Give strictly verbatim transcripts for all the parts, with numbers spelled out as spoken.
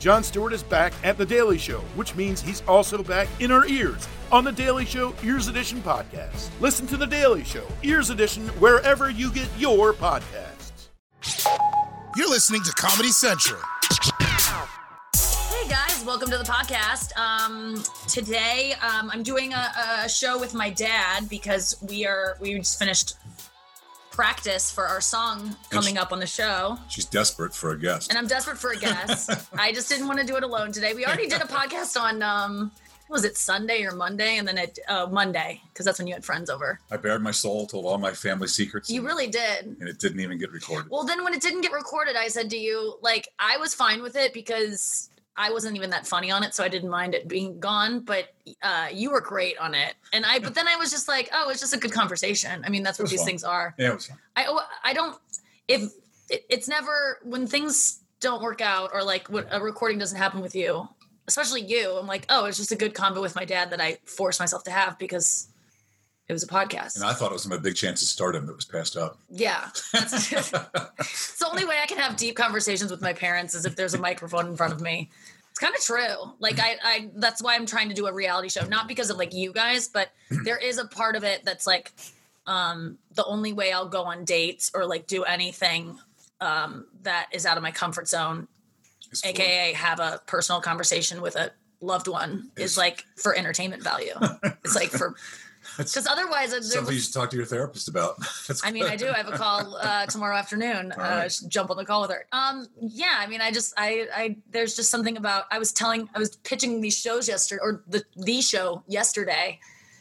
Jon Stewart is back at The Daily Show, which means he's also back in our ears on The Daily Show Ears Edition podcast. Listen to The Daily Show Ears Edition wherever you get your podcasts. You're listening to Comedy Central. Hey guys, welcome to the podcast. Um, today um, I'm doing a, a show with my dad because we are we just finished practice for our song coming she, up on the show. She's desperate for a guest. And I'm desperate for a guest. I just didn't want to do it alone today. We already did a podcast on, um, was it Sunday or Monday? And then it, uh, Monday, because that's when you had friends over. I bared my soul, told all my family secrets. You and, really did. And it didn't even get recorded. Well, then when it didn't get recorded, I said to you, like, I was fine with it because I wasn't even that funny on it, so I didn't mind it being gone, but uh, you were great on it. And I, but then I was just like, oh, it's just a good conversation. I mean, that's what these fun. things are. Yeah, it was fun. I, I don't, if it, it's never, when things don't work out or like when a recording doesn't happen with you, especially you, I'm like, oh, it's just a good convo with my dad that I forced myself to have because it was a podcast. And I thought it was my big chance to start him that was passed up. Yeah. That's, it's the only way I can have deep conversations with my parents is if there's a microphone in front of me. It's kind of true. Like I, I, that's why I'm trying to do a reality show, not because of like you guys, but there is a part of it that's like, um, the only way I'll go on dates or like do anything, um, that is out of my comfort zone, it's A K A have a personal conversation with a loved one it's, is like for entertainment value. It's like for, because otherwise, something you should talk to your therapist about. I mean, I do. I have a call uh, tomorrow afternoon. Uh, right. Jump on the call with her. Um, yeah. I mean, I just, I, I, there's just something about. I was telling, I was pitching these shows yesterday, or the the show yesterday,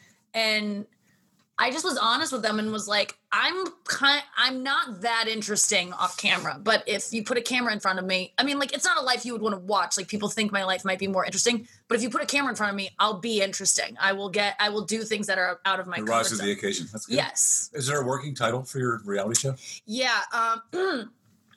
and I just was honest with them and was like, I'm kind, I'm not that interesting off camera, but if you put a camera in front of me, I mean, like, it's not a life you would want to watch. Like, people think my life might be more interesting, but if you put a camera in front of me, I'll be interesting. I will get, I will do things that are out of my comfort zone. Rise to the occasion. That's good. Yes. Is there a working title for your reality show? Yeah. Um,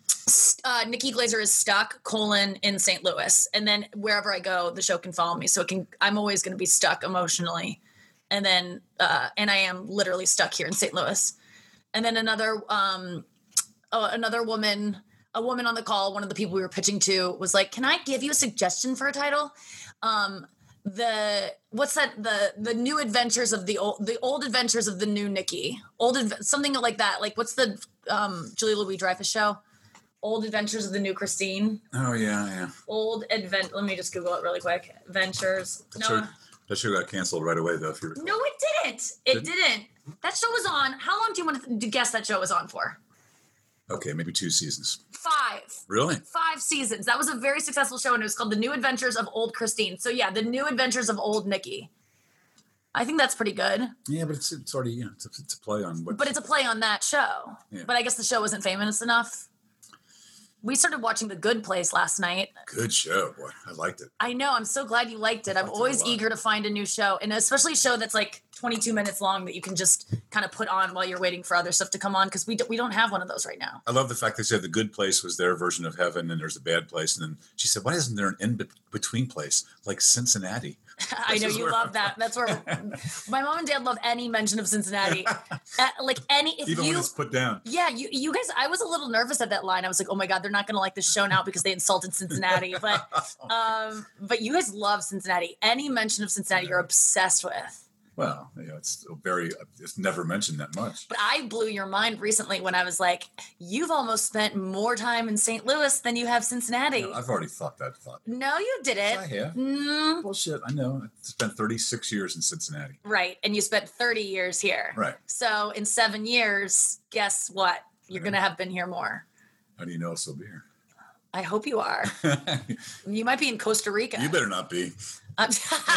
uh, Nikki Glazer is stuck, colon, in Saint Louis. And then wherever I go, the show can follow me. So it can, I'm always going to be stuck emotionally. And then, uh, and I am literally stuck here in Saint Louis. And then another, um, uh, another woman, a woman on the call, one of the people we were pitching to was like, can I give you a suggestion for a title? Um, the, what's that? The, the new adventures of the old, the old adventures of the new Nikki, old, something like that. Like, what's the, um, Julia Louis-Dreyfus show? Old Adventures of the New Christine. Oh yeah. Yeah. Old advent. Let me just Google it really quick. Adventures. That's no. Her- That show got canceled right away, though. If you recall. No, it didn't. It Did? didn't. That show was on. How long do you want to, to guess that show was on for? Okay, maybe two seasons. Five. Really? Five seasons. That was a very successful show, and it was called The New Adventures of Old Christine. So, yeah, The New Adventures of Old Nikki. I think that's pretty good. Yeah, but it's it's already, you know, it's a, it's a play on what... But it's a play on that show. Yeah. But I guess the show wasn't famous enough. We started watching The Good Place last night. Good show, boy. I liked it. I know. I'm so glad you liked it. I'm always eager to find a new show, and especially a show that's like twenty-two minutes long that you can just kind of put on while you're waiting for other stuff to come on, because we, do, we don't have one of those right now. I love the fact they said the good place was their version of heaven and there's a bad place. And then she said, why isn't there an in-between place like Cincinnati? I know you where... love that. That's where my mom and dad love any mention of Cincinnati. uh, like any, if even you, when it's put down. Yeah, you, you guys. I was a little nervous at that line. I was like, oh my god, they're not going to like this show now because they insulted Cincinnati. But, um, but you guys love Cincinnati. Any mention of Cincinnati, you're obsessed with. Well, you know, it's very, it's never mentioned that much. But I blew your mind recently when I was like, you've almost spent more time in Saint Louis than you have Cincinnati. No, I've already thought that thought. No, you didn't. I have. Mm. Bullshit, I know. I spent thirty-six years in Cincinnati. Right, and you spent thirty years here. Right. So in seven years, guess what? You're going to have been here more. How do you know I'll still be here? I hope you are. You might be in Costa Rica. You better not be. God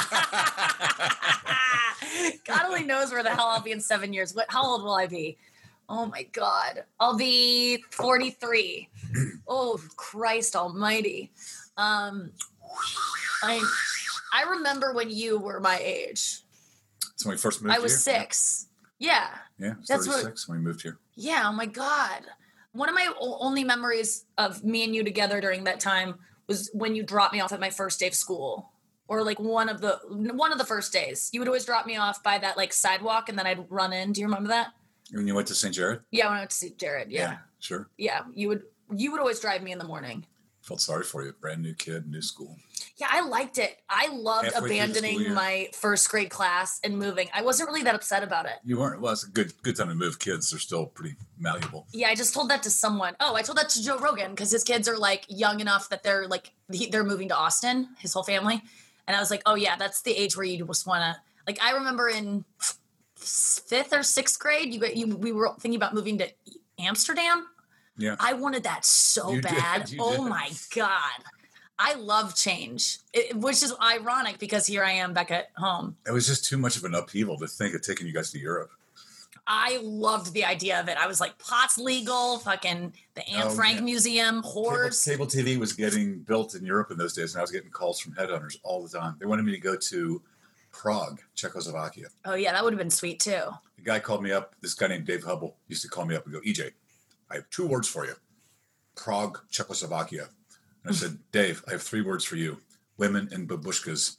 only knows where the hell I'll be in seven years. What? How old will I be? Oh my God. I'll be forty-three. Oh, Christ almighty. Um, I I remember when you were my age. That's when we first moved here? I was here? six. Yeah. Yeah, I was That's thirty-six what, when we moved here. Yeah, oh my God. One of my o- only memories of me and you together during that time was when you dropped me off at my first day of school. Or like one of the one of the first days. You would always drop me off by that like sidewalk and then I'd run in. Do you remember that? When you went to Saint Jared? Yeah, when I went to see Jared. Yeah. Yeah, sure. Yeah. You would you would always drive me in the morning. Felt sorry for you. Brand new kid, new school. Yeah, I liked it. I loved Halfway through the school abandoning year. my first grade class and moving. I wasn't really that upset about it. You weren't. Well, it's a good good time to move. Kids, they're still pretty malleable. Yeah, I just told that to someone. Oh, I told that to Joe Rogan because his kids are like young enough that they're like he, they're moving to Austin, his whole family, and I was like, oh yeah, that's the age where you just want to. Like, I remember in fifth or sixth grade, you you we were thinking about moving to Amsterdam. Yeah. I wanted that so You did, bad. you Oh did. my God. I love change, it, which is ironic because here I am back at home. It was just too much of an upheaval to think of taking you guys to Europe. I loved the idea of it. I was like, pot's legal, fucking the Anne Oh, Frank yeah. Museum, Cable, whores. cable T V was getting built in Europe in those days, and I was getting calls from headhunters all the time. They wanted me to go to Prague, Czechoslovakia. Oh, yeah, that would have been sweet too. The guy called me up. This guy named Dave Hubble used to call me up and go, E J, I have two words for you. Prague, Czechoslovakia. And I said, Dave, I have three words for you. Women and babushkas.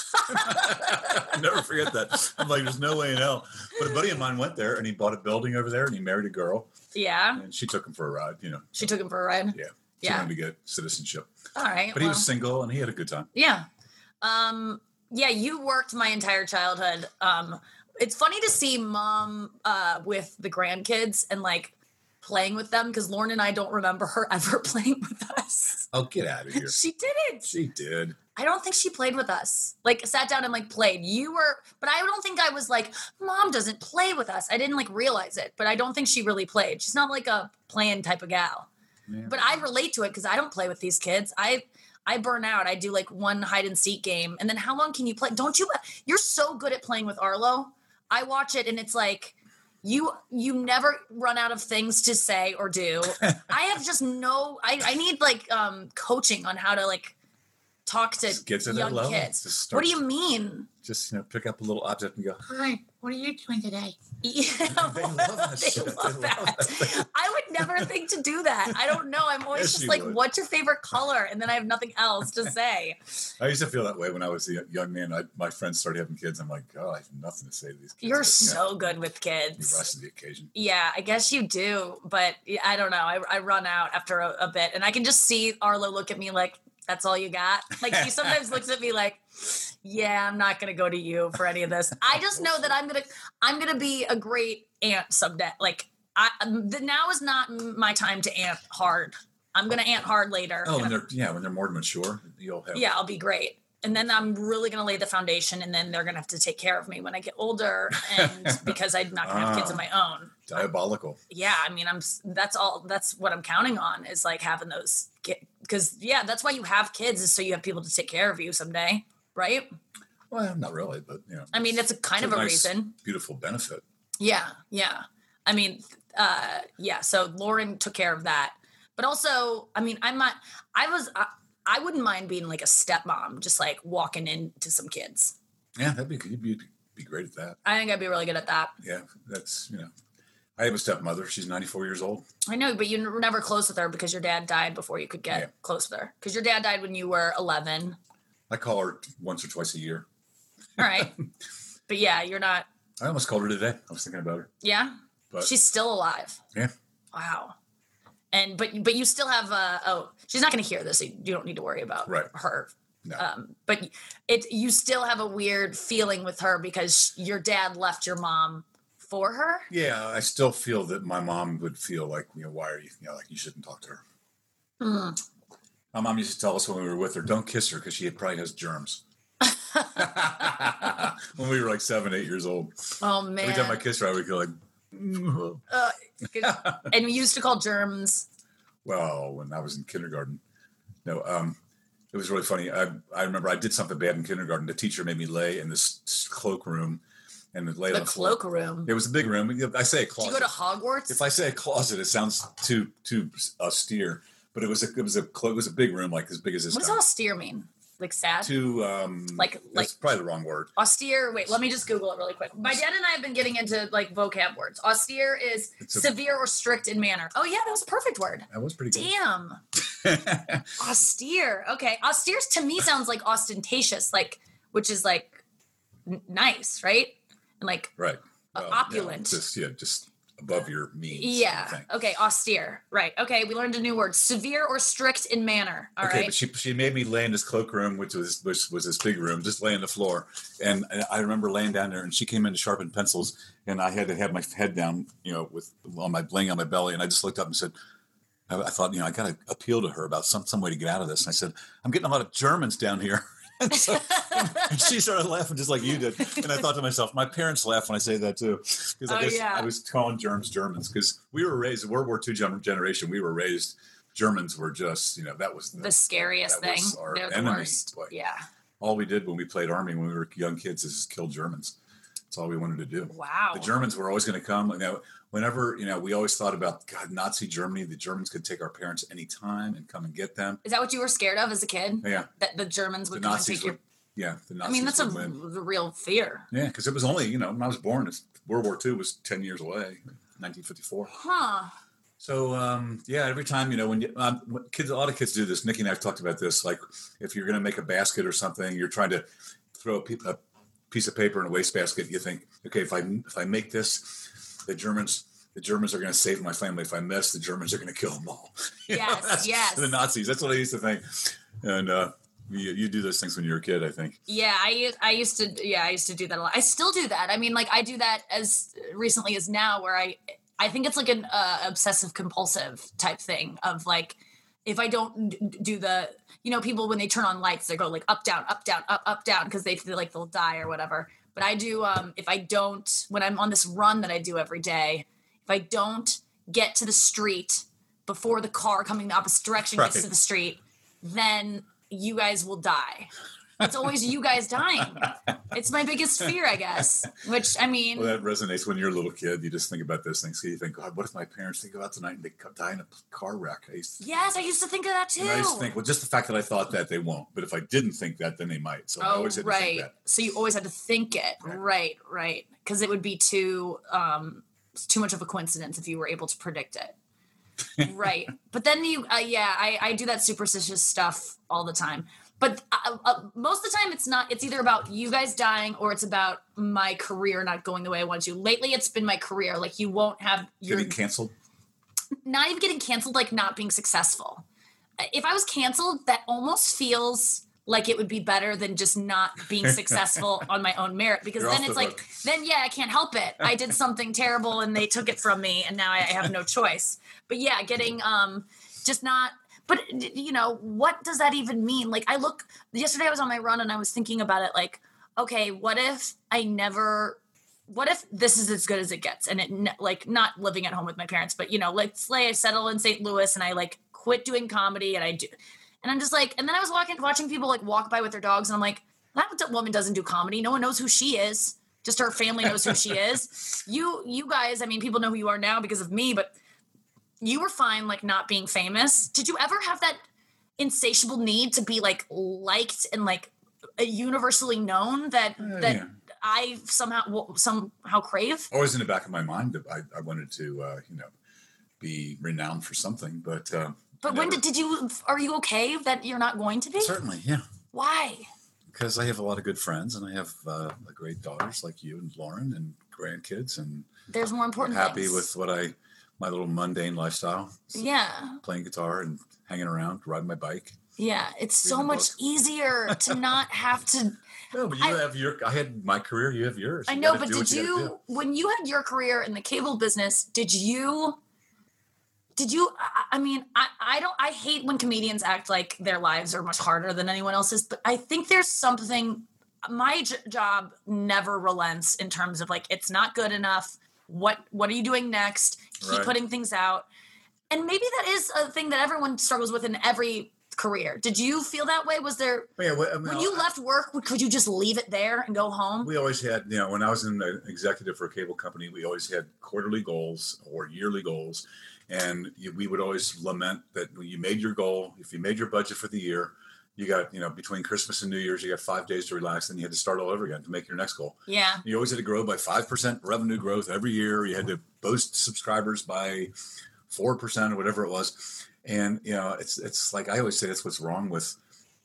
I'll never forget that. I'm like, there's no way in hell. But a buddy of mine went there and he bought a building over there and he married a girl. Yeah. And she took him for a ride, you know. She took him for a ride. Yeah. She Yeah. wanted to get citizenship. All right. But he well, was single and he had a good time. Yeah. Um, yeah, you worked my entire childhood. Um, it's funny to see mom uh, with the grandkids and like playing with them because Lauren and I don't remember her ever playing with us. Oh, get out of here. She didn't. She did. I don't think she played with us. Like sat down and like played. You were, but I don't think I was like, mom doesn't play with us. I didn't like realize it, but I don't think she really played. She's not like a playing type of gal. Yeah. But I relate to it because I don't play with these kids. I I burn out. I do like one hide and seek game. And then how long can you play? Don't you, you're so good at playing with Arlo. I watch it and it's like, you you never run out of things to say or do. I have just no, I, I need like um, coaching on how to like talk to Just get to that young level. kids. Just start- What do you mean? Just, you know, pick up a little object and go, Hi, what are you doing today? Yeah, They love that they shit. love They love that. I would never think to do that. I don't know. I'm always Yes, just you like, would. what's your favorite color? And then I have nothing else to say. I used to feel that way when I was a young man. I, my friends started having kids. I'm like, oh, I have nothing to say to these kids. You're But, you know, so good with you kids. rise to the occasion. Yeah, I guess you do, but yeah, I don't know. I, I run out after a, a bit, and I can just see Arlo look at me like, "That's all you got." Like he sometimes looks at me like, "Yeah, I'm not gonna go to you for any of this." I just know that I'm gonna I'm gonna be a great aunt someday. Like I the, now is not my time to aunt hard. I'm gonna aunt hard later. Oh, And when they're yeah, when they're more mature, you'll have yeah, I'll be great. And then I'm really going to lay the foundation, and then they're going to have to take care of me when I get older, and because I'm not going to have kids of my own. diabolical. Yeah, I mean, I'm. That's all. That's what I'm counting on is like having those. Because yeah, that's why you have kids is so you have people to take care of you someday, right? Well, not really, but you know. I mean, that's a kind it's of a nice, reason. Beautiful benefit. Yeah, yeah. I mean, uh, yeah. So Lauren took care of that, but also, I mean, I'm not. I was. I, I wouldn't mind being like a stepmom, just like walking into some kids. Yeah, that'd be you'd be, be great at that. I think I'd be really good at that. Yeah, that's you know. I have a stepmother. She's ninety-four years old. I know, but you were never close with her because your dad died before you could get Yeah. close with her. Because your dad died when you were eleven. I call her once or twice a year. All right. But yeah, you're not. I almost called her today. I was thinking about her. Yeah. But She's still alive. yeah. Wow. And but but you still have uh oh she's not going to hear this, so you don't need to worry about Right. her. No. Um, but it you still have a weird feeling with her because your dad left your mom for her. Yeah, I still feel that my mom would feel like, you know, why are you, you know, like you shouldn't talk to her. Mm. My mom used to tell us when we were with her, don't kiss her because she probably has germs. When we were like seven, eight years old. Oh man. Every time I kissed her, I would go like, "Mm." Uh, and we used to call germs. Well, when I was in kindergarten. No, um, it was really funny. I I remember I did something bad in kindergarten. The teacher made me lay in this cloakroom and lay The on the floor. cloakroom. It was a big room. I say a Did closet. you go to Hogwarts? If I say a closet, it sounds too too austere. But it was a it was a clo- it was a big room, like as big as this. What does time. austere mean? Like sad? Too um, Like- that's like- probably the wrong word. Austere. Wait, let me just Google it really quick. My dad and I have been getting into like vocab words. Austere is It's a- severe or strict in manner. Oh yeah, that was a perfect word. That was pretty good. Damn. Austere. Okay. Austere to me sounds like ostentatious, like which is like n- nice, right? And like Right. Uh, Well, yeah, opulent. just yeah, just above your means. Yeah. I think. Okay. Austere. Right. Okay. We learned a new word: severe or strict in manner. All okay, right. but she she made me lay in this cloakroom, which was which was this big room, just lay on the floor. And I remember laying down there, and she came in to sharpen pencils, and I had to have my head down, you know, with on my laying on my belly, and I just looked up and said, I, I thought, you know, I got to appeal to her about some some way to get out of this. And I said, I'm getting a lot of Germans down here. And, so, and she started laughing just like you did. And I thought to myself, my parents laugh when I say that too. Because I Oh, guess yeah. I was calling Germans Germans because we were raised, World War Two generation, we were raised, Germans were just, you know, that was the, The scariest that thing. was our They're the enemy. worst. Boy. Yeah. All we did when we played Army when we were young kids is kill Germans. That's all we wanted to do. Wow. The Germans were always going to come. You know, whenever, you know, we always thought about, God, Nazi Germany, the Germans could take our parents anytime and come and get them. Is that what you were scared of as a kid? Yeah. That the Germans The would come and Nazis take your. would, yeah. The Nazis I mean, that's a would win. the real fear. Yeah, because it was only, you know, when I was born, World War Two was ten years away, nineteen fifty-four. Huh. So, um, yeah, every time, you know, when, you, um, when kids, a lot of kids do this. Nikki and I have talked about this. Like, if you're going to make a basket or something, you're trying to throw a, pe- a piece of paper in a wastebasket. You think, okay, if I if I make this, the Germans the Germans are going to save my family. If I miss, the Germans are going to kill them all. You know, Yes, that's- yes. The Nazis. That's what I used to think. And uh, you, you do those things when you're a kid, I think. Yeah, I u- I used to yeah I used to do that a lot. I still do that. I mean, like I do that as recently as now, where I I think it's like an uh, obsessive compulsive type thing of like if I don't d- do the you know people when they turn on lights they go like up down up down up up down because they feel like they'll die or whatever. But I do um if I don't when I'm on this run that I do every day, if I don't get to the street before the car coming the opposite direction gets Right. to the street, then you guys will die. It's always you guys dying. It's my biggest fear, I guess. Which, I mean, Well, that resonates when you're a little kid. You just think about those things. So you think, God, what if my parents think about tonight and they co- die in a car wreck? I used to, yes, I used to think of that too. and I used to think, well, just the fact that I thought that, they won't. But if I didn't think that, then they might. So I oh, always had to right. think that. So you always had to think it. Right. Right, right. Because it would be too, um, too much of a coincidence if you were able to predict it. Right. But then you, uh, yeah, I, I do that superstitious stuff all the time. But uh, uh, most of the time, it's not. It's either about you guys dying or it's about my career not going the way I want to. Lately, it's been my career. Like you won't have your Getting canceled? not even getting canceled, like not being successful. If I was canceled, that almost feels like it would be better than just not being successful on my own merit. Because You're then off it's the like, hook. then yeah, I can't help it. I did something terrible and they took it from me, and now I have no choice. But yeah, getting um, just not. But you know, what does that even mean? Like, I look. Yesterday, I was on my run and I was thinking about it. Like, okay, what if I never. What if this is as good as it gets, and it ne- like not living at home with my parents, but you know, let's say I settle in Saint Louis and I like quit doing comedy and I do, and I'm just like, and then I was walking, watching people like walk by with their dogs, and I'm like, that woman doesn't do comedy. No one knows who she is. Just her family knows who she is. You, you guys, I mean, people know who you are now because of me, but you were fine like not being famous. Did you ever have that insatiable need to be like liked and like universally known that Uh, that? yeah. I somehow somehow crave. Always in the back of my mind that I, I wanted to, uh, you know, be renowned for something. But uh, But I when never- did, did you? Are you okay that you're not going to be? Certainly, yeah. Why? Because I have a lot of good friends, and I have uh, great daughters like you and Lauren, and grandkids, and There's more I'm important happy things. with what I, my little mundane lifestyle. Yeah, Playing guitar and hanging around, riding my bike. yeah. It's so Reading much books. easier to not have to. No, but you I- have your. I had my career. You have yours. I You know, gotta but do what did gotta you, do. when you had your career in the cable business, did you? Did you? I, I mean, I, I don't. I hate when comedians act like their lives are much harder than anyone else's. But I think there's something. My j- job never relents in terms of like it's not good enough. What What are you doing next? Keep Right. putting things out, and maybe that is a thing that everyone struggles with in every career. Did you feel that way? Was there Yeah, well, I mean, when you I- left work? Could you just leave it there and go home? We always had, you know, when I was an executive for a cable company, we always had quarterly goals or yearly goals. And you, we would always lament that when you made your goal, if you made your budget for the year, you got, you know, between Christmas and New Year's, you got five days to relax, and you had to start all over again to make your next goal. Yeah. You always had to grow by five percent revenue growth every year. You had to boost subscribers by four percent or whatever it was. And, you know, it's, it's like, I always say that's what's wrong with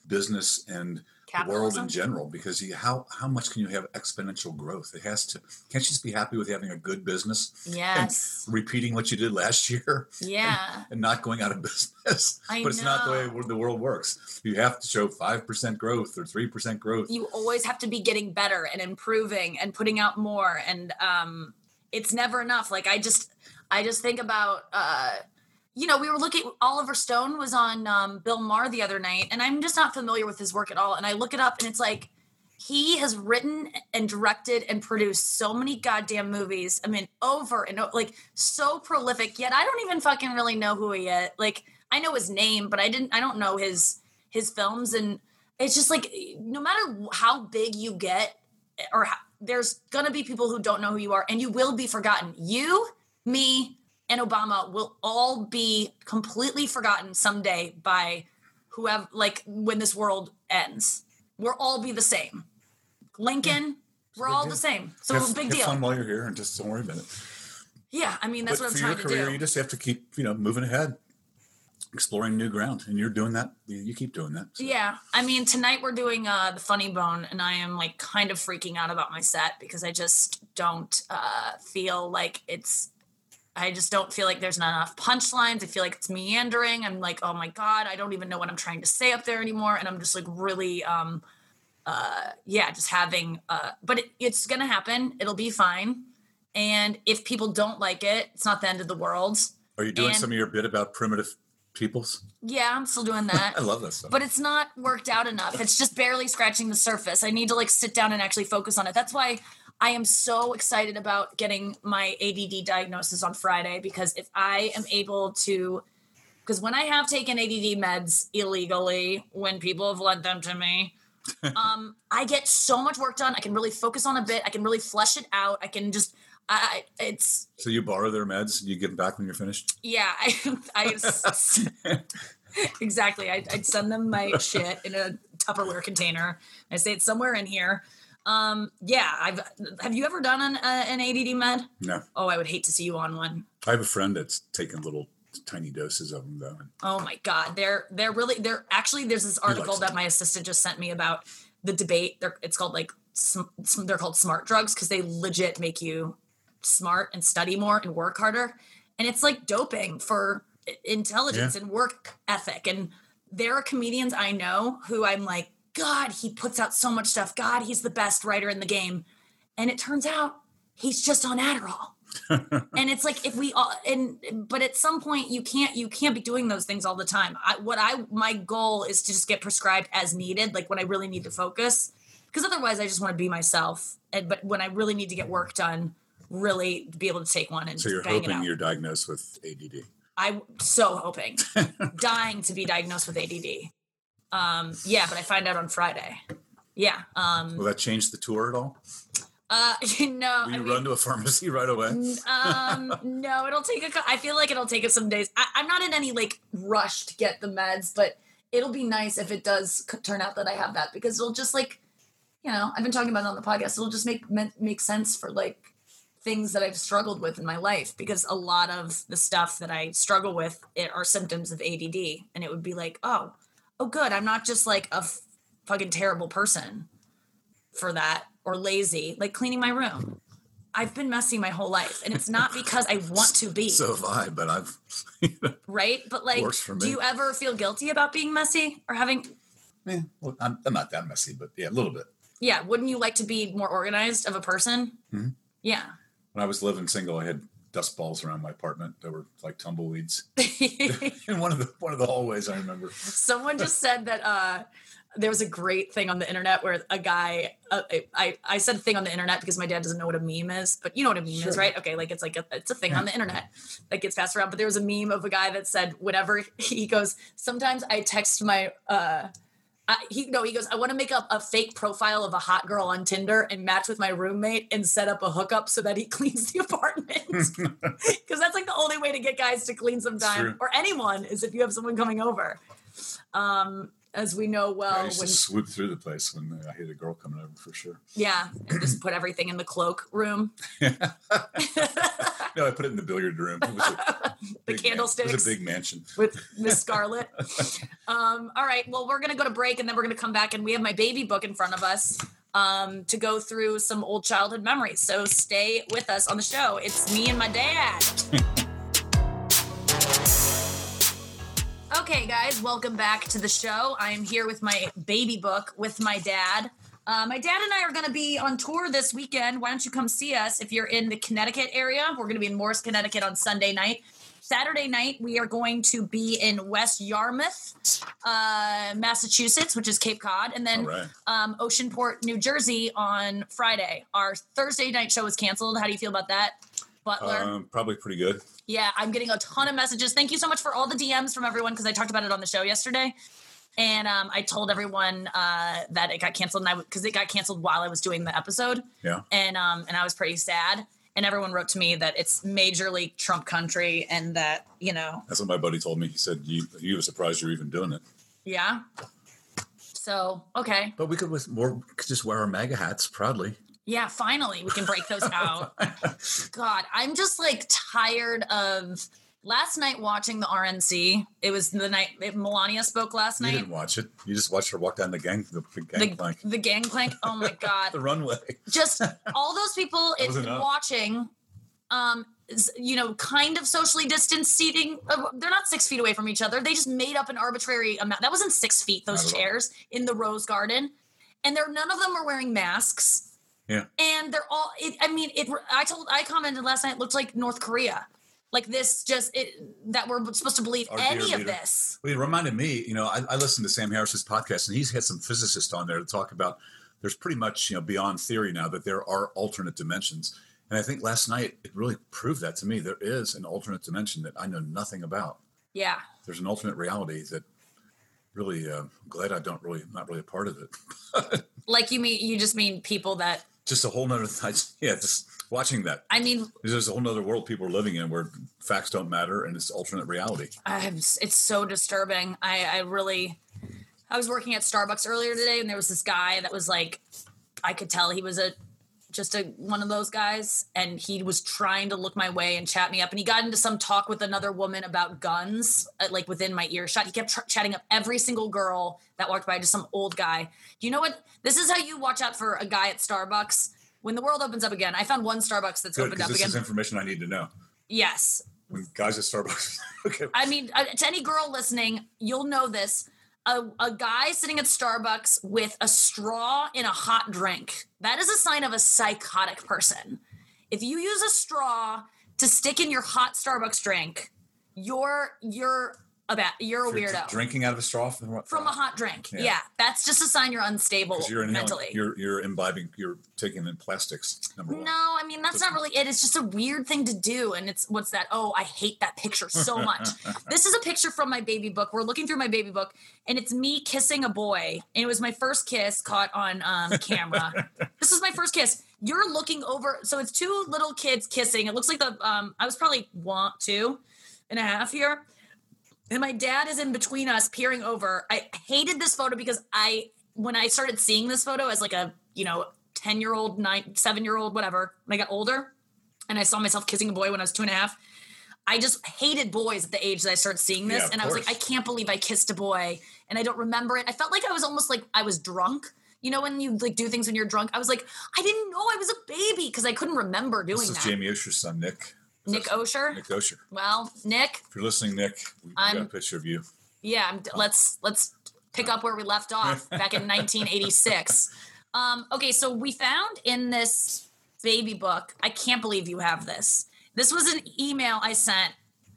business and the world in general, because you, how how much can you have exponential growth? It has to. Can't you just be happy with having a good business? Yes. And repeating what you did last year. Yeah. And, and not going out of business. I but it's know. not the way the world works. You have to show five percent growth or three percent growth. You always have to be getting better and improving and putting out more. And um, it's never enough. Like I just, I just think about, uh, you know, we were looking, Oliver Stone was on um, Bill Maher the other night, and I'm just not familiar with his work at all. And I look it up, and it's like, he has written and directed and produced so many goddamn movies. I mean, over and over, like so prolific, yet I don't even fucking really know who he is. Like, I know his name, but I didn't, I don't know his, his films. And it's just like, no matter how big you get, or how, there's going to be people who don't know who you are, and you will be forgotten. You, me, and Obama will all be completely forgotten someday by whoever, like when this world ends. We'll all be the same. Lincoln, we're all deal. the same. So have, it's a big have deal. fun while you're here, and just don't worry about it. Yeah, I mean, that's but what I'm for trying your to career, do. you just have to keep, you know, moving ahead, exploring new ground, and you're doing that. You, you keep doing that. So. Yeah, I mean, tonight we're doing uh, the Funny Bone, and I am like kind of freaking out about my set because I just don't uh, feel like it's. I just don't feel like there's not enough punchlines. I feel like it's meandering. I'm like, oh my God, I don't even know what I'm trying to say up there anymore. And I'm just like really, um, uh, yeah, just having, uh, but it, it's going to happen. It'll be fine. And if people don't like it, it's not the end of the world. Are you doing and, some of your bit about primitive peoples? Yeah, I'm still doing that. I love that stuff. But it's not worked out enough. It's just barely scratching the surface. I need to like sit down and actually focus on it. That's why I am so excited about getting my A D D diagnosis on Friday, because if I am able to, because when I have taken A D D meds illegally, when people have lent them to me, um, I get so much work done. I can really focus on a bit. I can really flesh it out. I can just, I, it's. So you borrow their meds and you give them back when you're finished? Yeah. I, I exactly. I, I'd send them my shit in a Tupperware container. I say it's somewhere in here. Um, yeah, I've, have you ever done an, uh, an A D D med? No. Oh, I would hate to see you on one. I have a friend that's taken little tiny doses of them though. Oh my God. They're, they're really, they're actually, there's this article that my assistant just sent me about the debate. They're, it's called like, sm- they're called smart drugs, because they legit make you smart and study more and work harder. And it's like doping for intelligence yeah. and work ethic. And there are comedians I know who I'm like, God, he puts out so much stuff. God, he's the best writer in the game. And it turns out he's just on Adderall. And it's like, if we all, and, but at some point you can't, you can't be doing those things all the time. I, what I, my goal is to just get prescribed as needed, like when I really need to focus, because otherwise I just want to be myself. And, but when I really need to get work done, really be able to take one and so you're bang it hoping out. You're diagnosed with A D D. I'm so hoping, dying to be diagnosed with A D D. Um, yeah, but I find out on Friday. Yeah. Um, Will that change the tour at all? Uh, no. Will you I run mean, to a pharmacy right away? um, no, it'll take a, I feel like it'll take us some days. I, I'm not in any like rush to get the meds, but it'll be nice if it does c- turn out that I have that, because it'll just like, you know, I've been talking about it on the podcast. It'll just make, make sense for like things that I've struggled with in my life, because a lot of the stuff that I struggle with it are symptoms of A D D. And it would be like, oh, oh, good. I'm not just like a f- fucking terrible person for that, or lazy, like cleaning my room. I've been messy my whole life, and it's not because I want to be. So have I, but I've right. But like, worse for me. Do you ever feel guilty about being messy or having? Yeah, well, I'm, I'm not that messy, but yeah, a little bit. Yeah. Wouldn't you like to be more organized of a person? Mm-hmm. Yeah. When I was living single, I had dust balls around my apartment that were like tumbleweeds in one of the one of the hallways. I remember someone just said that uh, there was a great thing on the internet where a guy. Uh, I I said a thing on the internet because my dad doesn't know what a meme is, but you know what a meme sure. is, right? Okay, like it's like a, it's a thing yeah. on the internet that gets passed around. But there was a meme of a guy that said whatever he goes. Sometimes I text my. Uh, I, he no, he goes, I want to make up a fake profile of a hot girl on Tinder and match with my roommate and set up a hookup so that he cleans the apartment. Because that's like the only way to get guys to clean sometime, or anyone, is if you have someone coming over. Um, as we know well. I used when to swoop through the place when I hit a girl coming over for sure. Yeah, and just put everything in the cloak room. No, I put it in the billiard room. It was a the big candlesticks. Man- it was a big mansion. With Miss Scarlet. um, all right, well, we're going to go to break, and then we're going to come back, and we have my baby book in front of us um, to go through some old childhood memories. So stay with us on the show. It's me and my dad. Okay, guys, welcome back to the show. I am here with my baby book with my dad. Uh, my dad and I are going to be on tour this weekend. Why don't you come see us if you're in the Connecticut area? We're going to be in Morris, Connecticut on Sunday night. Saturday night, we are going to be in West Yarmouth, uh, Massachusetts, which is Cape Cod, and then right. um, Oceanport, New Jersey on Friday. Our Thursday night show is canceled. How do you feel about that, Butler? Um, probably pretty good. Yeah, I'm getting a ton of messages. Thank you so much for all the D Ms from everyone because I talked about it on the show yesterday. And um, I told everyone uh, that it got canceled, and I because it got canceled while I was doing the episode. Yeah. And um, and I was pretty sad. And everyone wrote to me that it's majorly Trump country, and that you know. That's what my buddy told me. He said you you were surprised you're even doing it. Yeah. So okay. But we could with more could just wear our MAGA hats proudly. Yeah, finally we can break those out. God, I'm just like tired of. Last night watching the R N C, it was the night it, Melania spoke last night. You didn't watch it. You just watched her walk down the gang, the, the The, gangplank, the gangplank. Oh my God. the runway. Just all those people it, was enough. watching, um, s- you know, kind of socially distanced seating. Uh, they're not six feet away from each other. They just made up an arbitrary amount. That wasn't six feet, those Not at all. chairs in the Rose Garden. And they're none of them are wearing masks. Yeah. And they're all, it, I mean, it. I told, I commented last night, it looked like North Korea. Like this, just it, that we're supposed to believe Our any dear of leader. this. Well, it reminded me, you know, I, I listened to Sam Harris's podcast, and he's had some physicists on there to talk about. There's pretty much, you know, beyond theory now that there are alternate dimensions, and I think last night it really proved that to me. There is an alternate dimension that I know nothing about. Yeah. There's an alternate reality that really, uh, I'm glad I don't really, not really a part of it. Like you mean, you just mean people that, Just a whole nother, yeah, just watching that. I mean, There's a whole nother world people are living in where facts don't matter and it's alternate reality. I'm, it's so disturbing. I, I really, I was working at Starbucks earlier today, and there was this guy that was like, I could tell he was a, just a one of those guys, and he was trying to look my way and chat me up, and he got into some talk with another woman about guns, uh, like within my earshot. He kept tr- chatting up every single girl that walked by, just some old guy. Do you know what? This is how you watch out for a guy at Starbucks. When the world opens up again, I found one Starbucks that's Good, opened because up this again. is information I need to know. Yes. When guys at Starbucks, okay. I mean, uh, to any girl listening, you'll know this. A, a guy sitting at Starbucks with a straw in a hot drink. That is a sign of a psychotic person. If you use a straw to stick in your hot Starbucks drink, you're you're a ba- you're a If you're weirdo. Drinking out of a straw from, what? From a hot drink. Yeah. Yeah. That's just a sign you're unstable 'Cause you're inhaling, mentally. you're you're imbibing, you're taking in plastics. Number one. No, I mean, that's not really it. It's just a weird thing to do. And it's, what's that? Oh, I hate that picture so much. This is a picture from my baby book. We're looking through my baby book, and it's me kissing a boy. And it was my first kiss caught on um, camera. This is my first kiss. You're looking over. So it's two little kids kissing. It looks like the, um, I was probably one, two and a half here. And my dad is in between us peering over. I hated this photo because I, when I started seeing this photo as like a, you know, ten year old, nine, seven year old, whatever, when I got older and I saw myself kissing a boy when I was two and a half, I just hated boys at the age that I started seeing this. Yeah, of and I was like, I course. can't believe I kissed a boy and I don't remember it. I felt like I was almost like I was drunk. You know, when you like do things when you're drunk, I was like, I didn't know I was a baby because I couldn't remember doing This is that. Jamie Osher's son, Nick. Nick Osher. Nick Osher. Well, Nick, If you're listening, Nick, we we got I'm- a picture of you. yeah, I'm, let's let's pick up where we left off back in nineteen eighty-six. Um, okay, so we found in this baby book, I can't believe you have this. This was an email I sent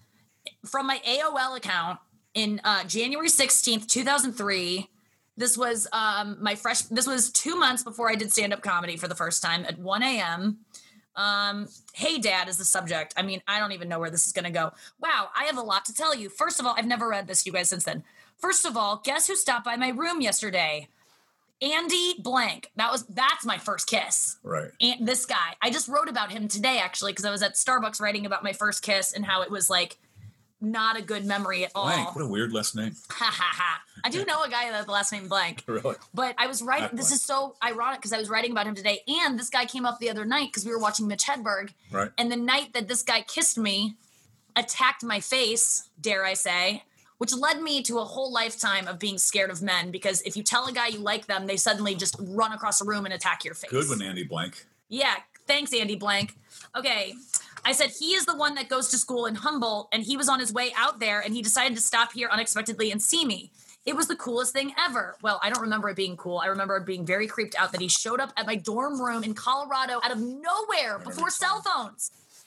from my A O L account in uh, January sixteenth, two thousand three. This was um, my fresh. This was two months before I did stand-up comedy for the first time at one a.m. Um, hey, Dad is the subject. I mean, I don't even know where this is going to go. Wow, I have a lot to tell you. First of all, I've never read this to you guys since then. First of all, guess who stopped by my room yesterday? Andy blank. That was that's my first kiss. Right. And this guy. I just wrote about him today actually because I was at Starbucks writing about my first kiss and how it was like not a good memory at all. Blank. What a weird last name. Ha ha ha. I do know a guy that has the last name Blank. Really? But I was writing, Not this Blank. is so ironic because I was writing about him today. And this guy came up the other night because we were watching Mitch Hedberg. Right. And the night that this guy kissed me, attacked my face, dare I say, which led me to a whole lifetime of being scared of men. Because if you tell a guy you like them, they suddenly just run across the room and attack your face. Good one, Andy Blank. Yeah. Thanks, Andy Blank. Okay. I said, he is the one that goes to school in Humboldt, and he was on his way out there, and he decided to stop here unexpectedly and see me. It was the coolest thing ever. Well, I don't remember it being cool. I remember it being very creeped out that he showed up at my dorm room in Colorado out of nowhere before cell phones.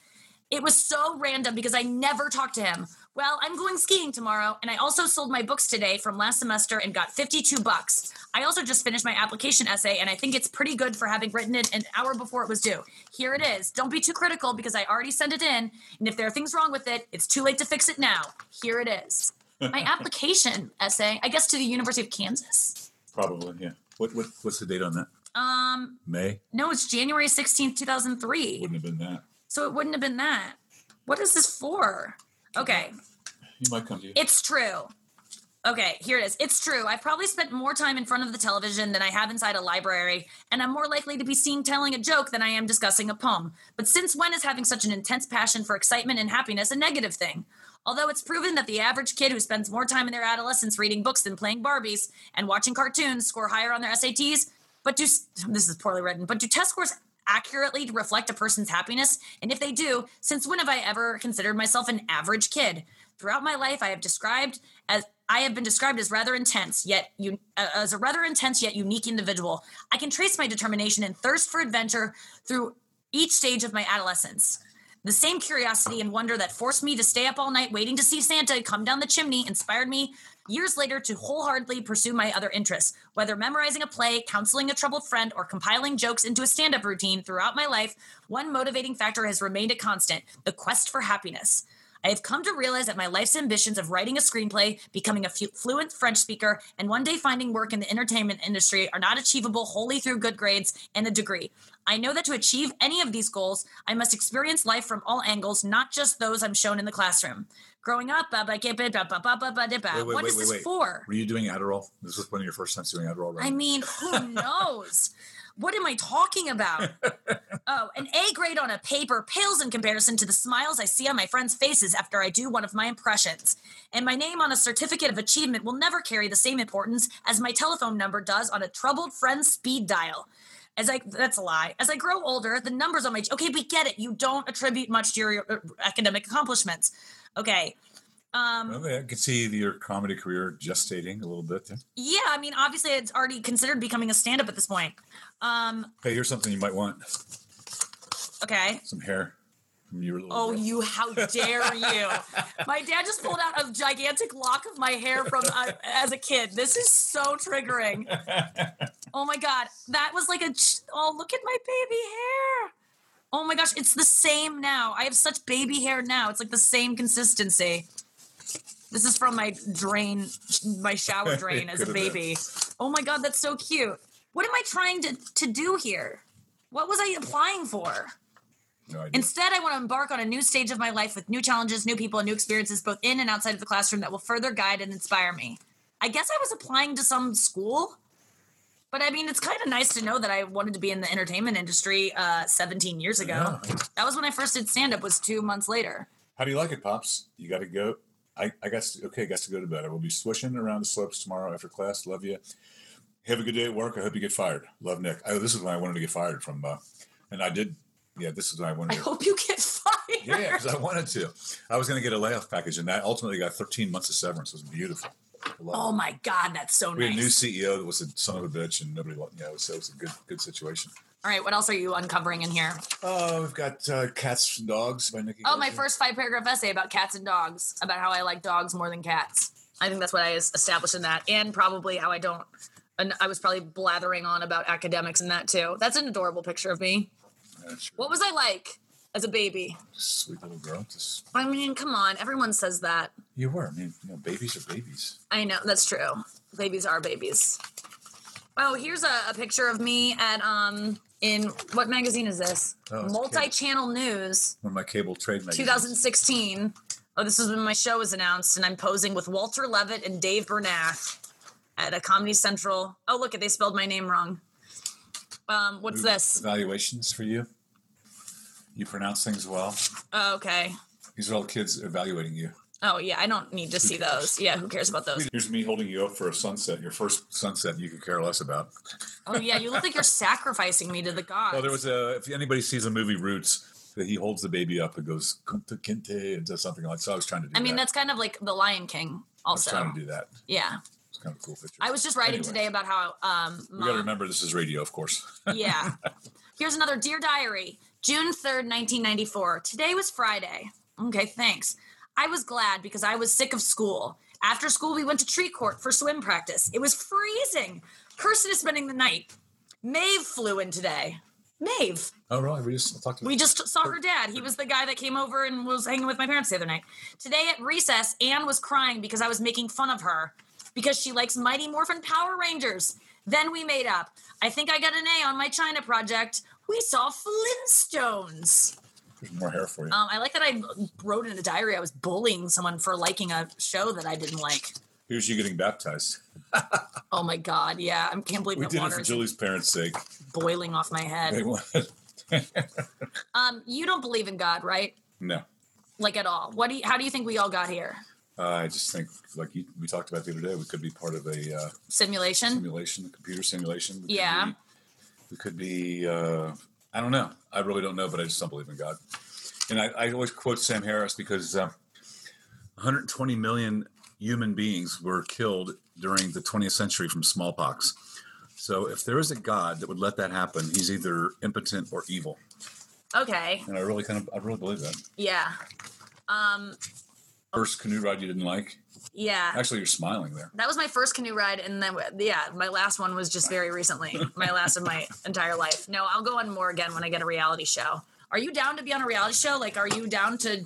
It was so random because I never talked to him. Well, I'm going skiing tomorrow, and I also sold my books today from last semester and got fifty-two bucks. I also just finished my application essay, and I think it's pretty good for having written it an hour before it was due. Here it is. Don't be too critical because I already sent it in, and if there are things wrong with it, it's too late to fix it now. Here it is. My application essay, I guess to the University of Kansas. Probably, yeah. What what what's the date on that? Um, May? no, it's January sixteenth, two thousand three. Wouldn't have been that. So it wouldn't have been that. What is this for? Okay. He might come to you. It's true. Okay, here it is. It's true. I've probably spent more time in front of the television than I have inside a library, and I'm more likely to be seen telling a joke than I am discussing a poem. But since when is having such an intense passion for excitement and happiness a negative thing? Although it's proven that the average kid who spends more time in their adolescence reading books than playing Barbies and watching cartoons score higher on their S A Ts, but do, this is poorly written, but do test scores accurately reflect a person's happiness? And if they do, since when have I ever considered myself an average kid? Throughout my life, I have described as I have been described as rather intense, yet you, uh, as a rather intense yet unique individual. I can trace my determination and thirst for adventure through each stage of my adolescence. The same curiosity and wonder that forced me to stay up all night waiting to see Santa come down the chimney inspired me years later to wholeheartedly pursue my other interests. Whether memorizing a play, counseling a troubled friend, or compiling jokes into a stand-up routine throughout my life, one motivating factor has remained a constant: the quest for happiness. I have come to realize that my life's ambitions of writing a screenplay, becoming a fu- fluent French speaker, and one day finding work in the entertainment industry are not achievable wholly through good grades and a degree. I know that to achieve any of these goals, I must experience life from all angles, not just those I'm shown in the classroom. Growing up, ba ba ba ba ba ba ba ba ba. Wait, wait, What wait, is wait, this wait. for? Were you doing Adderall? This was one of your first times doing Adderall, right? I mean, who knows? What am I talking about? Oh, an A grade on a paper pales in comparison to the smiles I see on my friends' faces after I do one of my impressions. And my name on a certificate of achievement will never carry the same importance as my telephone number does on a troubled friend's speed dial. As I, that's a lie. As I grow older, the numbers on my, okay, we get it. You don't attribute much to your uh, academic accomplishments. Okay. Um, Okay, I could see your comedy career gestating a little bit there. yeah, I mean, obviously it's already considered becoming a stand-up at this point. Um, Hey, here's something you might want. okay. Some hair from your little Oh, girl. you, how dare you. My dad just pulled out a gigantic lock of my hair from uh, as a kid. This is so triggering. Oh my God. That was like a, ch- oh, look at my baby hair. Oh my gosh. It's the same now. I have such baby hair now. It's like the same consistency. This is from my drain, my shower drain as a Could have baby. Oh my God. That's so cute. What am I trying to, to do here? What was I applying for? No idea. Instead, I want to embark on a new stage of my life with new challenges, new people, and new experiences, both in and outside of the classroom, that will further guide and inspire me. I guess I was applying to some school, but I mean, it's kind of nice to know that I wanted to be in the entertainment industry uh, seventeen years ago. Yeah. That was when I first did stand-up, was two months later. How do you like it, Pops? You got to go. I, I guess, okay, I guess to go to bed. I will be swishing around the slopes tomorrow after class. Love you. Have a good day at work. I hope you get fired. Love, Nick. Oh, this is when I wanted to get fired from, uh, and I did. Yeah, this is when I wanted I to. hope you get fired. Yeah, because I wanted to. I was going to get a layoff package, and that ultimately got thirteen months of severance. It was beautiful. I loved Oh it. my God, that's so We had a new nice. C E O that was a son of a bitch, and nobody, you know, so it was a good, good situation. All right, what else are you uncovering in here? Oh, we've got uh, Cats and Dogs by Nikki. Oh, my Glaser. first five-paragraph essay about cats and dogs, about how I like dogs more than cats. I think that's what I es- established in that, and probably how I don't. And I was probably blathering on about academics and that too. That's an adorable picture of me. Yeah, sure. What was I like as a baby? Sweet little girl. Just, I mean, come on, everyone says that. you were. I mean, you know, babies are babies. I know, that's true. Babies are babies. Oh, here's a, a picture of me at, um, in, what magazine is this? Oh, it's Multi-Channel News, One of my cable trade magazines. two thousand sixteen. Oh, this is when my show was announced, and I'm posing with Walter Levitt and Dave Bernath at a Comedy Central. Oh, look, they spelled my name wrong. Um, what's this? Evaluations for you. You pronounce things well. Oh, okay. These are all kids evaluating you. Oh, yeah, I don't need to see those. Yeah, who cares about those? Here's me holding you up for a sunset, your first sunset you could care less about. Oh, yeah, you look like you're sacrificing me to the gods. Well, there was a, if anybody sees the movie Roots, that he holds the baby up and goes, Kunta Kinte, and does something like that. So I was trying to do that. I mean, that. that's kind of like The Lion King also. I was trying to do that. Yeah. It's kind of a cool picture. I was just writing anyway, today about how... Um, we got to remember this is radio, of course. Yeah. Here's another Dear Diary. June third, nineteen ninety-four. Today was Friday. Okay, thanks. I was glad because I was sick of school. After school, we went to tree court for swim practice. It was freezing. Kirsten is spending the night. Maeve flew in today. Maeve. Oh, right. We just talked to We just saw her dad. He was the guy that came over and was hanging with my parents the other night. Today at recess, Anne was crying because I was making fun of her because she likes Mighty Morphin Power Rangers. Then we made up. I think I got an A on my China project. We saw Flintstones. There's more hair for you. Um, I like that I wrote in a diary I was bullying someone for liking a show that I didn't like. Here's you getting baptized. Oh, my God. Yeah, I can't believe We that did it water for is Julie's parents' sake. boiling off my They head. wanted- Um, you don't believe in God, right? no. Like at all. What do you, how do you think we all got here? Uh, I just think, like you, we talked about the other day, we could be part of a uh, Simulation? simulation, a computer simulation. We could Yeah. be- we could be, uh, I don't know. I really don't know, but I just don't believe in God. And I, I always quote Sam Harris because uh, one hundred twenty million human beings were killed during the twentieth century from smallpox. So if there is a God that would let that happen, he's either impotent or evil. Okay. And I really kind of, I really believe that. Yeah. Um, First canoe ride you didn't like? yeah. Actually, you're smiling there. That was my first canoe ride, and then yeah, my last one was just very recently. My last of my entire life. No, I'll go on more again when I get a reality show. Are you down to be on a reality show? Like, are you down to?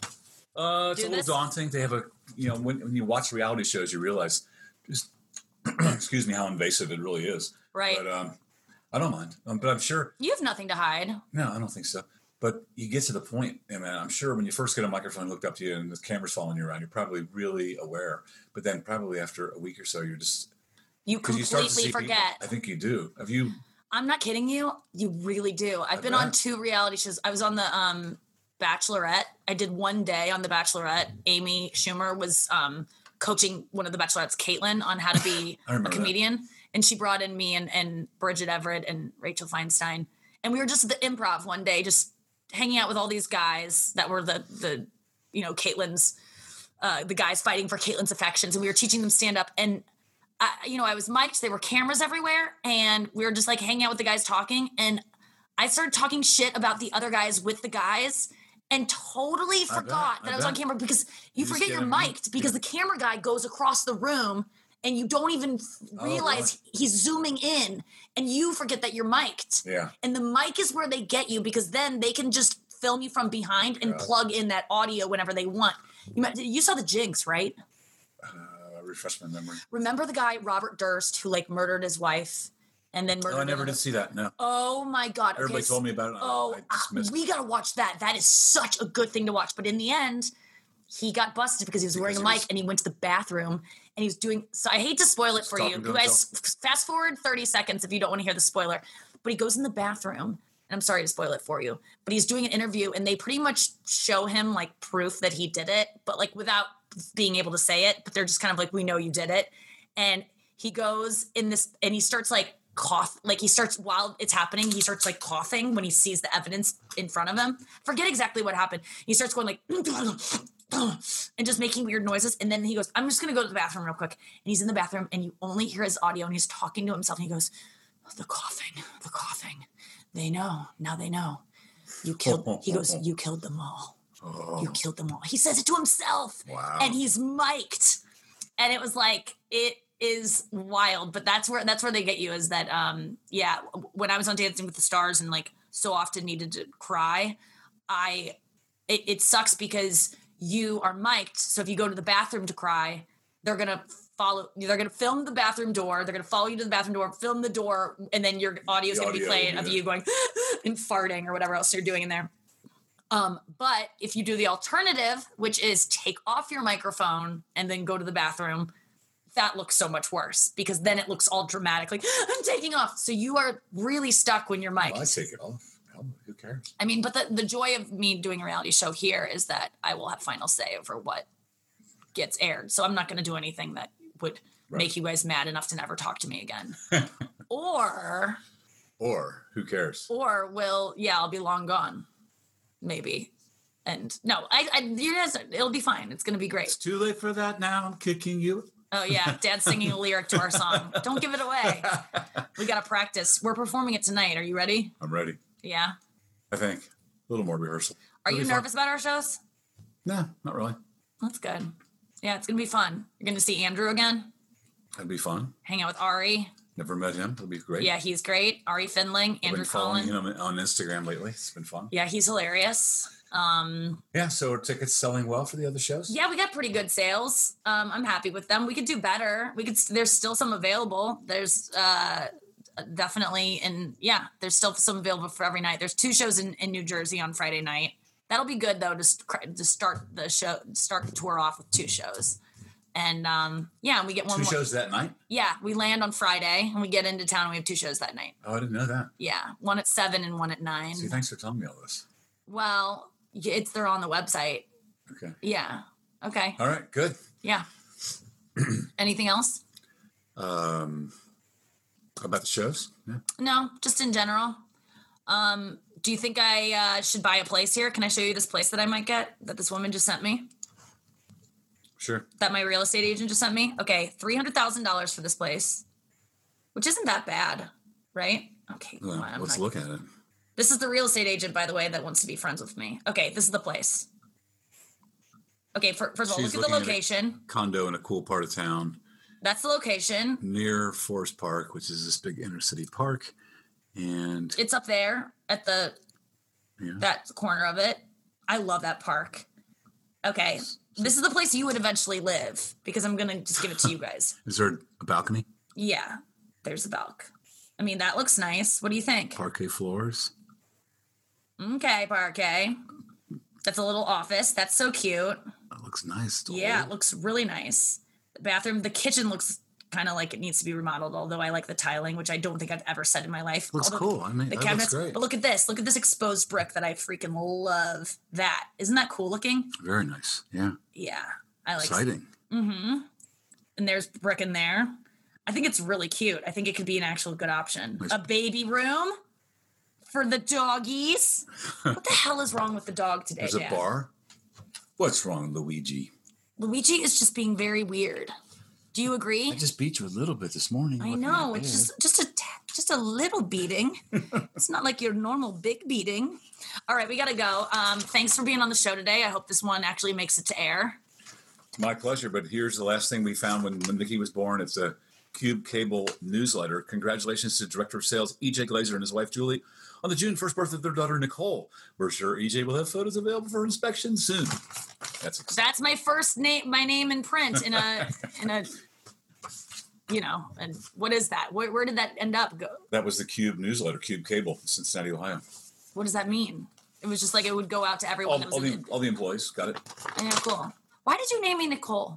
Uh, it's do a little this? daunting. They have a, you know, when, when you watch reality shows, you realize just, excuse me, how invasive it really is. Right. But um, I don't mind. Um, but I'm sure. You have nothing to hide. No, I don't think so. But you get to the point, and man, I'm sure when you first get a microphone looked up to you and the camera's following you around, you're probably really aware. But then probably after a week or so, you're just You 'cause you start to completely see people- forget. I think you do. Have you? I'm not kidding you. You really do. I've I been bet. on two reality shows. I was on the um, Bachelorette. I did one day on the Bachelorette. Amy Schumer was um, coaching one of the Bachelorettes, Caitlin, on how to be I a remember that. comedian. And she brought in me and, and Bridget Everett and Rachel Feinstein. And we were just at the Improv one day, just hanging out with all these guys that were the, the you know, Caitlin's, uh, the guys fighting for Caitlin's affections. And we were teaching them stand up. And I, you know, I was mic'd, there were cameras everywhere, and we were just like hanging out with the guys talking. And I started talking shit about the other guys with the guys and totally forgot I that I was on bet. camera because you, You just forget get you're in- mic'd because the camera guy goes across the room and you don't even Oh, realize he's zooming in and you forget that you're mic'd. Yeah. And the mic is where they get you because then they can just film you from behind and God. plug in that audio whenever they want. You, might- you saw the Jinx, right? Uh, refresh my memory. Remember the guy Robert Durst who like murdered his wife and then murdered Oh, I never another- did see that. No. Oh my God! Everybody okay, told me about it. Oh, I just uh, missed we gotta watch that. That is such a good thing to watch. But in the end, he got busted because he was wearing a Because he mic was- and he went to the bathroom and he was doing. So I hate to spoil it for you. talking to You guys, fast forward thirty seconds if you don't want to hear the spoiler. But he goes in the bathroom. And I'm sorry to spoil it for you, but he's doing an interview and they pretty much show him like proof that he did it, but like without being able to say it. But they're just kind of like, we know you did it. And he goes in this and he starts like cough, like he starts while it's happening, he starts like coughing when he sees the evidence in front of him. Forget exactly what happened. He starts going like and just making weird noises. And then he goes, I'm just going to go to the bathroom real quick. And he's in the bathroom and you only hear his audio and he's talking to himself. And he goes, the coughing, the coughing. They know. Now they know. You killed, he goes, you killed them all. You killed them all. He says it to himself. Wow. And he's mic'd. And it was like, it is wild. But that's where, that's where they get you is that, um, yeah, when I was on Dancing with the Stars and like so often needed to cry, I, it, it sucks because you are mic'd. So if you go to the bathroom to cry, they're going to follow, they're going to film the bathroom door. They're going to follow you to the bathroom door, film the door, and then your audio is The going to be audio playing will of be you going and farting or whatever else you're doing in there. Um, but if you do the alternative, which is take off your microphone and then go to the bathroom, that looks so much worse because then it looks all dramatic, like I'm taking off. So you are really stuck when you're mic'd. Well, I take it off. Hell, who cares? I mean, but the, the joy of me doing a reality show here is that I will have final say over what gets aired. So I'm not going to do anything that would right. make you guys mad enough to never talk to me again. or, or who cares? Or will, yeah, I'll be long gone. Maybe. And no, I, I you guys, it'll be fine. It's going to be great. It's too late for that now. I'm kicking you. Oh yeah. Dad's singing a lyric to our song. Don't give it away. We got to practice. We're performing it tonight. Are you ready? I'm ready. Yeah. I think a little more rehearsal. Are It'll you nervous fun. about our shows? No, not really. That's good. Yeah, it's going to be fun. You're going to see Andrew again. That'd be fun. Hang out with Ari. Never met him. It'll be great. Yeah, he's great. Ari Findling, Andrew I've been following Cullen. him on Instagram lately. It's been fun. Yeah, he's hilarious. Um, yeah, so are tickets selling well for the other shows? Yeah, we got pretty good sales. Um, I'm happy with them. We could do better. We could. There's still some available. There's uh, definitely, and yeah, there's still some available for every night. There's two shows in, in New Jersey on Friday night. That'll be good though to st- to start the show, start the tour off with two shows. And um, yeah, and we get one two more. shows that night? Yeah, we land on Friday and we get into town and we have two shows that night. Oh, I didn't know that. Yeah, one at seven and one at nine. See, thanks for telling me all this. Well, it's they're on the website. Okay. Yeah. Okay. All right, good. Yeah. Anything else? Um, about the shows? Yeah. No, just in general. Um, do you think I uh, should buy a place here? Can I show you this place that I might get that this woman just sent me? Sure. That my real estate agent just sent me? Okay, three hundred thousand dollars for this place, which isn't that bad, right? Okay, Well, on, let's not... look at it. This is the real estate agent, by the way, that wants to be friends with me. Okay, this is the place. Okay, for, first of all, She's look at the looking at a location. Condo in a cool part of town. That's the location. Near Forest Park, which is this big inner city park. And it's up there at the yeah. that corner of it. I love that park. Okay. This is the place you would eventually live because I'm going to just give it to you guys. Is there a balcony? Yeah, there's a balcony. I mean, that looks nice. What do you think? Parquet floors. Okay, parquet. That's a little office. That's so cute. That looks nice. Yeah, it looks really nice. The bathroom, the kitchen looks kind of like it needs to be remodeled, although I like the tiling, which I don't think I've ever said in my life. Looks although cool. I mean, the that cabinets, looks great. But look at this. Look at this exposed brick that I freaking love. That. Isn't that cool looking? Very nice. Yeah. Yeah. I like Exciting. Mm-hmm. And there's brick in there. I think it's really cute. I think it could be an actual good option. Nice. A baby room for the doggies. What the hell is wrong with the dog today, There's Dad? a bar. What's wrong, Luigi? Luigi is just being very weird. Do you agree? I just beat you a little bit this morning. I know. It's just just a just a little beating. It's not like your normal big beating. All right, we got to go. Um, thanks for being on the show today. I hope this one actually makes it to air. My pleasure. But here's the last thing we found when, when Nikki was born. It's a Cube Cable newsletter. Congratulations to Director of Sales E J Glazer and his wife Julie on the June first birthday of their daughter Nicole. We're sure E J will have photos available for inspection soon. That's exciting. That's my first name, my name in print in a in a. You know, and what is that? Where, where did that end up? Go? That was the Cube newsletter, Cube Cable, Cincinnati, Ohio. What does that mean? It was just like it would go out to everyone. All, that was all, the, in, all the employees got it. yeah, cool. Why did you name me Nicole?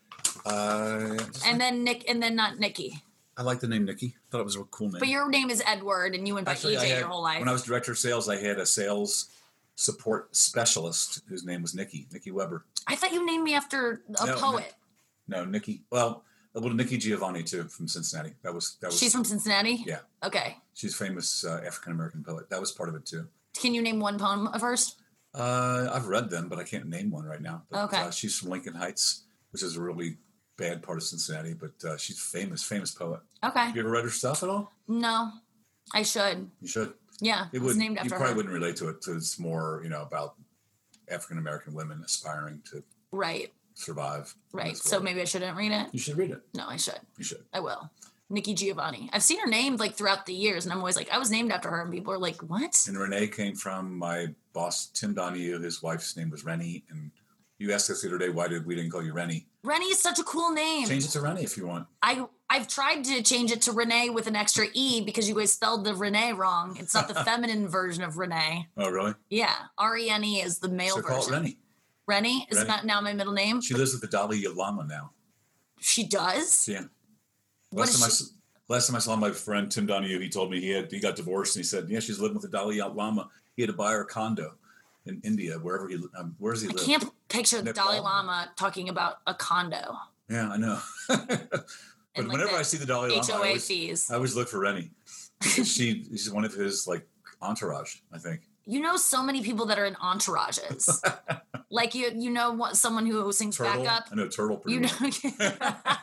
Uh, and then Nick, and then not Nikki. I like the name Nikki. Thought it was a cool name. But your name is Edward, and you went by Actually, E J I had, your whole life. when I was director of sales, I had a sales support specialist whose name was Nikki, Nikki Weber. I thought you named me after a No, poet. No, Nikki. Well, a little Nikki Giovanni too from Cincinnati. That was that was. She's from Cincinnati? Yeah. Okay. She's a famous uh, African American poet. That was part of it too. Can you name one poem of hers? Uh, I've read them, but I can't name one right now. But, Okay. Uh, she's from Lincoln Heights, which is a really bad part of Cincinnati, but uh, she's famous, famous poet. Okay. Have you ever read her stuff at all? No, I should. You should. Yeah, It it's would. named You after probably her. wouldn't relate to it because it's more, you know, about African American women aspiring to Right, survive. in right. this So world. maybe I shouldn't read it? You should read it. No, I should. You should. I will. Nikki Giovanni. I've seen her name like throughout the years, and I'm always like, I was named after her, and people are like, what? And Renee came from my boss, Tim Donahue. His wife's name was Rennie. And you asked us the other day, why did we didn't call you Rennie? Rennie is such a cool name. Change it to Rennie if you want. I I've tried to change it to Renee with an extra E because you guys spelled the Renee wrong. It's not the feminine version of Renee. Oh, really? Yeah. R E N E is the male So version. call it Rennie. Rennie? Is Rennie. not now my middle name? She lives with the Dalai Lama now. She does? Yeah. What Last is time, I, she- s- last time I saw my friend Tim Donahue, he told me he had he got divorced, and he said, yeah, she's living with the Dalai Lama. He had to buy her a condo in India, wherever he um, where does he I live? can't picture the Nepal. Dalai Lama talking about a condo. Yeah, I know. But And, like, whenever the I see the Dalai Lama, H I O A always, fees. I always look for Rennie. Because she, she's one of his like entourage, I think. You know so many people that are in entourages. Like you you know what someone who sings Turtle. backup. I know Turtle pretty You well.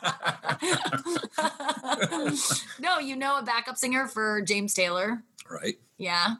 know No, you know a backup singer for James Taylor. Right? Yeah.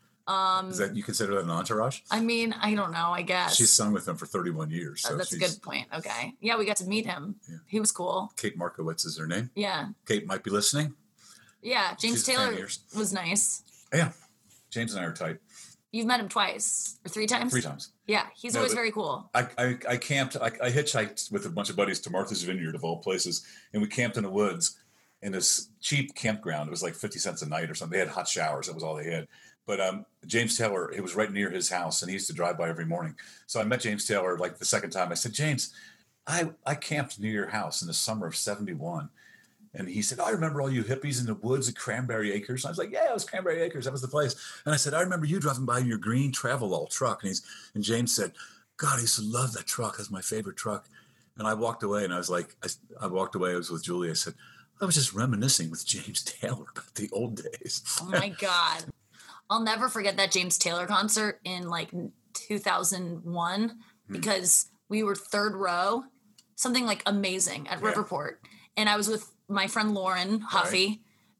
Um Is that you consider that an entourage? I mean, I don't know, I guess. She's sung with him for thirty-one years. So Oh, that's a she's, good point. Okay. Yeah, we got to meet him. Yeah. He was cool. Kate Markowitz is her name. Yeah. Kate might be listening. Yeah. James She's ten Taylor years. was nice. Yeah. James and I are tight. You've met him twice or three times? Three times. Yeah. He's No, always but- very cool. I, I, I camped, I, I hitchhiked with a bunch of buddies to Martha's Vineyard of all places. And we camped in the woods in this cheap campground. It was like fifty cents a night or something. They had hot showers. That was all they had. But um, James Taylor, it was right near his house, and he used to drive by every morning. So I met James Taylor like the second time. I said, James, I, I camped near your house in the summer of seventy-one. And he said, I remember all you hippies in the woods at Cranberry Acres. And I was like, yeah, it was Cranberry Acres. That was the place. And I said, I remember you driving by in your green Travelall truck. And he's and James said, God, I used to love that truck. That's my favorite truck. And I walked away, and I was like, I, I walked away. I was with Julie. I said, I was just reminiscing with James Taylor about the old days. Oh my God. I'll never forget that James Taylor concert in like two thousand one because we were third row, something like amazing at Yeah. Riverport. And I was with my friend Lauren Huffy,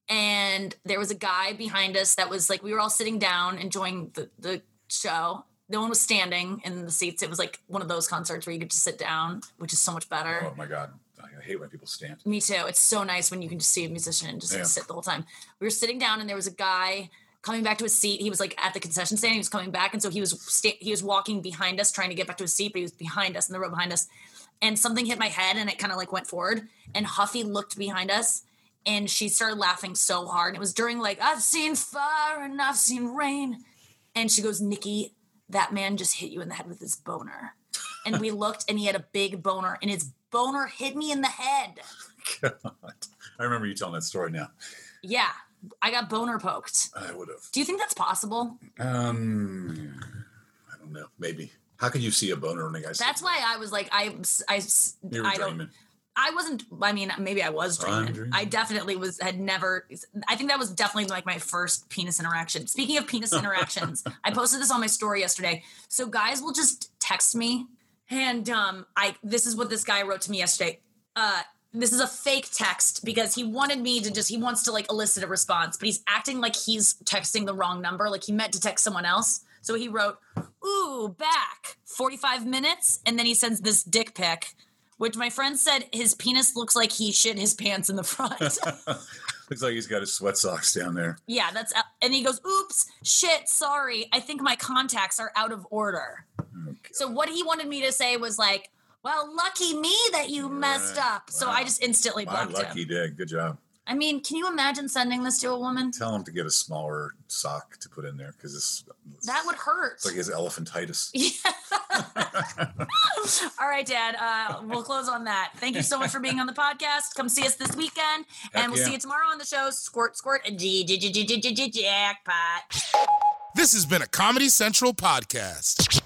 and there was a guy behind us that was like, we were all sitting down enjoying the, the show. No one was standing in the seats. It was like one of those concerts where you get to sit down, which is so much better. Oh my God. I hate when people stand. Me too. It's so nice when you can just see a musician and just Yeah. sit the whole time. We were sitting down, and there was a guy coming back to his seat. He was like at the concession stand. He was coming back, and so he was sta- he was walking behind us, trying to get back to his seat, but he was behind us in the row behind us. And something hit my head, and it kind of like went forward. And Huffy looked behind us, and she started laughing so hard. And it was during like I've seen fire and I've seen rain, and she goes, Nikki, that man just hit you in the head with his boner. And we looked, and he had a big boner, and his boner hit me in the head. God. I remember you telling that story now. Yeah, I got boner poked. I would have. Do you think that's possible? Um, I don't know. Maybe. How could you see a boner when a guy? That's why I was like, I, I, You were I don't. dreaming. I wasn't. I mean, maybe I was I'm dreaming. dreaming. I definitely was. Had never. I think that was definitely like my first penis interaction. Speaking of penis interactions, I posted this on my story yesterday. So guys will just text me, and um, I. This is what this guy wrote to me yesterday. Uh, this is a fake text because he wanted me to just. He wants to like elicit a response, but he's acting like he's texting the wrong number. Like he meant to text someone else. So he wrote, "Ooh, back forty-five minutes," and then he sends this dick pic. Which my friend said his penis looks like he shit his pants in the front. Looks like he's got his sweat socks down there. Yeah, that's and he goes, "Oops, shit, sorry. I think my contacts are out of order." Okay. So what he wanted me to say was like, "Well, lucky me that you messed Right. up." So Wow. I just instantly My blocked lucky him. day. Good job. I mean, can you imagine sending this to a woman? Tell him to get a smaller sock to put in there because it's, it's That would hurt. it's like his elephantitis. All right, Dad. Uh, we'll close on that. Thank you so much for being on the podcast. Come see us this weekend, and we'll yeah. see you tomorrow on the show. Squirt, squirt, and G, G, G, G, G, G, G, jackpot. This has been a Comedy Central podcast.